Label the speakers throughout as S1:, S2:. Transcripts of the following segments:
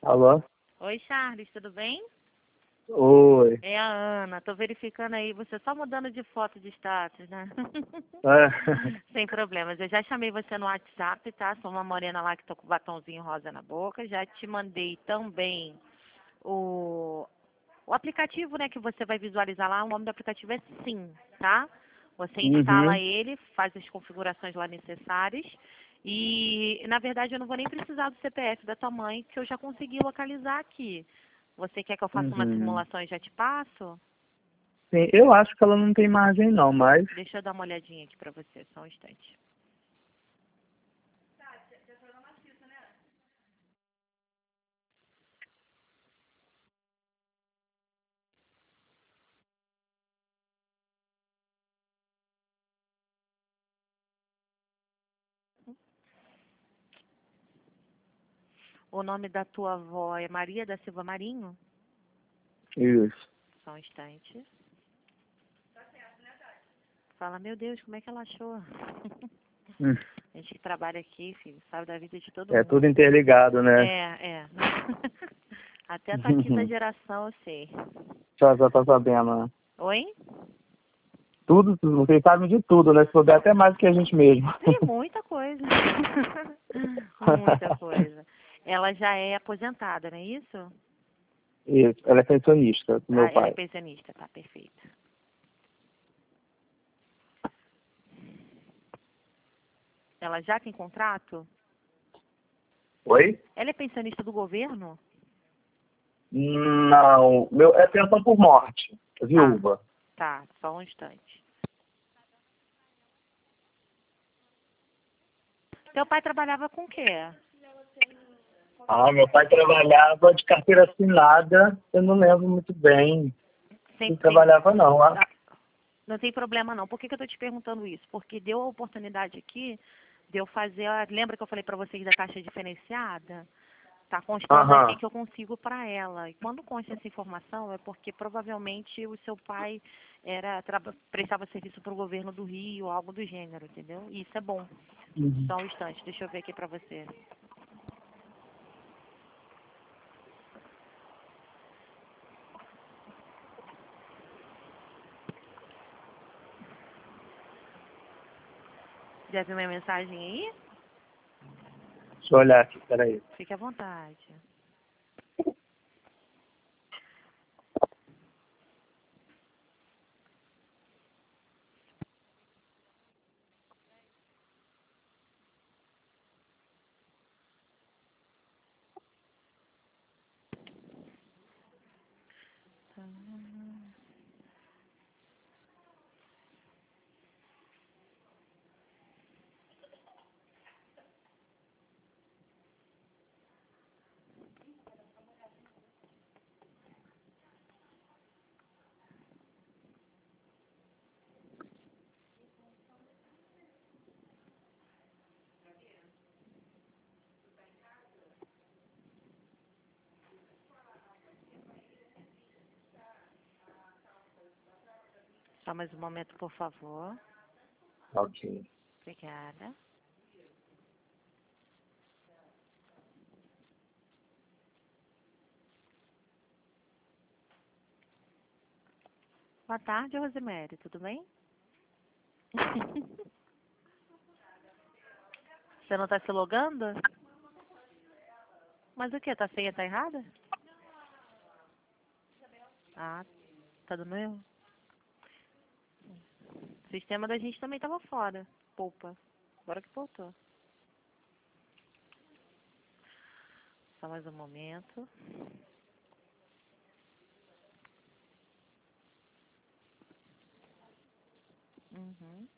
S1: Alô?
S2: Oi, Charles, tudo bem?
S1: Oi.
S2: É a Ana, tô verificando aí, você só mudando de foto de status, né?
S1: É.
S2: Sem problemas, eu já chamei você no WhatsApp, tá? Sou uma morena lá que tô com o batonzinho rosa na boca, já te mandei também o, o aplicativo, né, que você vai visualizar lá, o nome do aplicativo é Sim, tá? Você instala
S1: Uhum.
S2: ele, faz as configurações lá necessárias e, na verdade, eu não vou nem precisar do CPF da tua mãe, que eu já consegui localizar aqui. Você quer que eu faça uma
S1: Uhum.
S2: simulação e já te passo?
S1: Sim, eu acho que ela não tem margem não, mas...
S2: Deixa eu dar uma olhadinha aqui pra você, só um instante. O nome da tua avó é Maria da Silva Marinho?
S1: Isso.
S2: Só um instante. Fala, meu Deus, como é que ela achou?
S1: Hum.
S2: A gente que trabalha aqui, filho, sabe da vida de todo
S1: É
S2: mundo.
S1: tudo interligado, né?
S2: É. Até a tua quinta geração eu sei.
S1: Já tá sabendo, né?
S2: Oi?
S1: Tudo, vocês sabem de tudo, né? Se puder até mais que a gente mesmo.
S2: Tem muita coisa. Muita coisa. Ela já é aposentada, não é isso?
S1: Isso, ela é pensionista do
S2: Ah,
S1: meu
S2: ela é
S1: pai.
S2: pensionista, tá, perfeito. Ela já tem contrato?
S1: Oi?
S2: Ela é pensionista do governo?
S1: Não, é pensão por morte,
S2: Tá,
S1: viúva.
S2: tá, só um instante. Teu pai trabalhava com o quê?
S1: Ah, meu pai trabalhava de carteira assinada, eu não lembro muito bem. Ele
S2: Sempre tem.
S1: trabalhava não.
S2: Ah, não tem problema não. Por que que eu tô te perguntando isso? Porque deu a oportunidade aqui de eu fazer. Lembra que eu falei pra vocês da caixa diferenciada? Tá constando aqui
S1: Aham.
S2: que eu consigo para ela. E quando consta essa informação é porque provavelmente o seu pai prestava serviço para o governo do Rio, ou algo do gênero, entendeu? E isso é bom.
S1: Uhum.
S2: Só um instante, deixa eu ver aqui para você. Já viu minha mensagem aí?
S1: Deixa eu olhar aqui, peraí.
S2: Fique à vontade. Só mais um momento, por favor.
S1: Ok.
S2: Obrigada. Boa tarde, Rosemary. Tudo bem? Você não está se logando? Mas o que? Tá senha tá errada? Ah, tá dando erro. O sistema da gente também tava fora. Poupa. Agora que voltou. Só mais um momento. Uhum.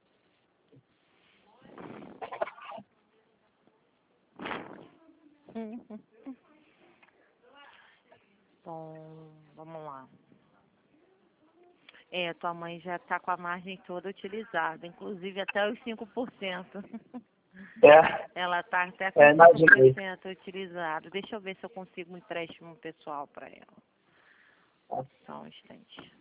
S2: Uhum. Bom, vamos lá. É, tua mãe já tá com a margem toda utilizada, inclusive até os 5%.
S1: É,
S2: Ela tá até com cinco por
S1: imaginei.
S2: cento utilizado. Deixa eu ver se eu consigo um empréstimo pessoal para ela. Só um instante.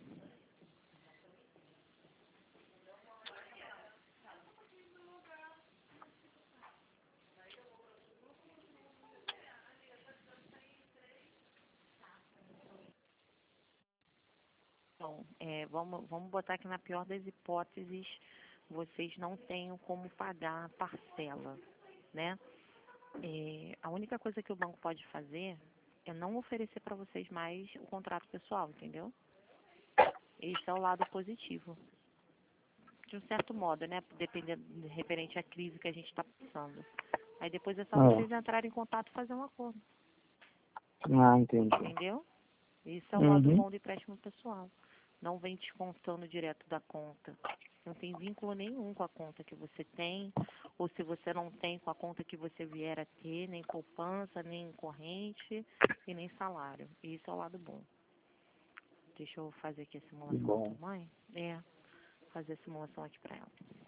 S2: situação. Vamos botar que na pior das hipóteses vocês não tenham como pagar a parcela, né? A única coisa que o banco pode fazer é não oferecer para vocês mais o contrato pessoal, entendeu? Esse é o lado positivo. De um certo modo, né? Dependendo, referente à crise que a gente está passando. Aí depois é só vocês entrarem em contato e fazer um acordo.
S1: Entendi.
S2: Entendeu? Isso é o lado bom do empréstimo pessoal. Não vem descontando direto da conta. Não tem vínculo nenhum com a conta que você tem, ou se você não tem com a conta que você vier a ter, nem poupança, nem corrente e nem salário. Isso é o lado bom. Deixa eu fazer aqui a simulação da tua mãe. Fazer a simulação aqui para ela.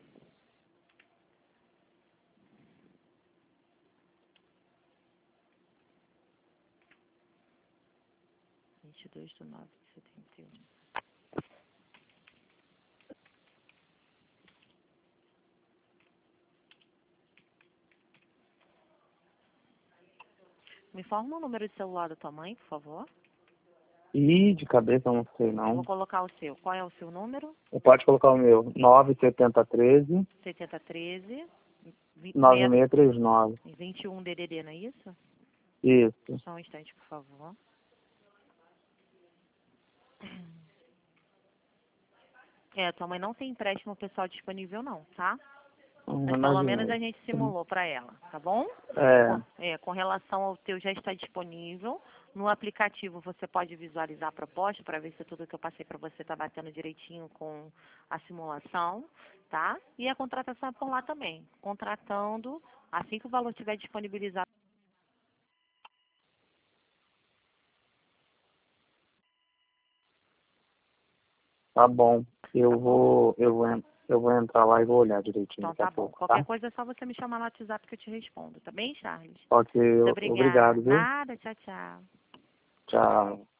S2: (22 de 9 de 71). Me informa o número de celular da tua mãe, por favor.
S1: De cabeça eu não sei,
S2: Eu
S1: não.
S2: vou colocar o seu. Qual é o seu número?
S1: Pode colocar o meu. 97013
S2: 7013
S1: 9639.
S2: 21 DDD, não é isso?
S1: Isso.
S2: Só um instante, por favor. Tua mãe não tem empréstimo pessoal disponível não, tá? Mas pelo menos a gente simulou para ela, tá bom? Com relação ao teu já está disponível. No aplicativo você pode visualizar a proposta para ver se tudo que eu passei para você está batendo direitinho com a simulação, tá? E a contratação é por lá também. Contratando, assim que o valor estiver disponibilizado.
S1: Tá bom. Eu vou entrar lá e vou olhar direitinho
S2: Então
S1: daqui a
S2: tá bom.
S1: pouco,
S2: Qualquer
S1: tá?
S2: coisa é só você me chamar no WhatsApp que eu te respondo, tá bem, Charles?
S1: Ok,
S2: Muito obrigada.
S1: obrigado, viu?
S2: Nada, tchau, tchau.
S1: Tchau.